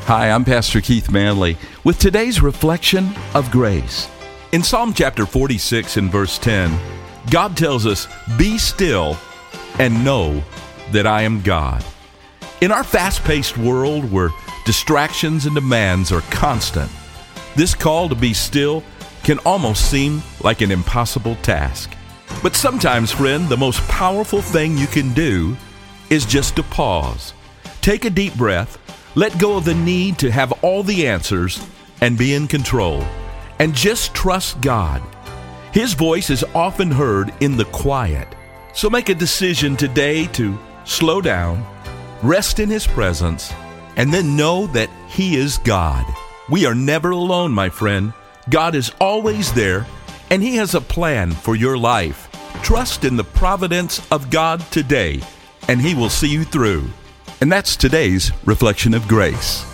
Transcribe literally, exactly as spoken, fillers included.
Hi, I'm Pastor Keith Manley with today's reflection of grace. In Psalm chapter forty-six and verse ten, God tells us, "Be still and know that I am God." In our fast-paced world where distractions and demands are constant, this call to be still can almost seem like an impossible task. But sometimes, friend, the most powerful thing you can do is just to pause. Take a deep breath, let go of the need to have all the answers and be in control, and just trust God. His voice is often heard in the quiet. So make a decision today to slow down, rest in His presence, and then know that He is God. We are never alone, my friend. God is always there, and He has a plan for your life. Trust in the providence of God today, and He will see you through. And that's today's reflection of grace.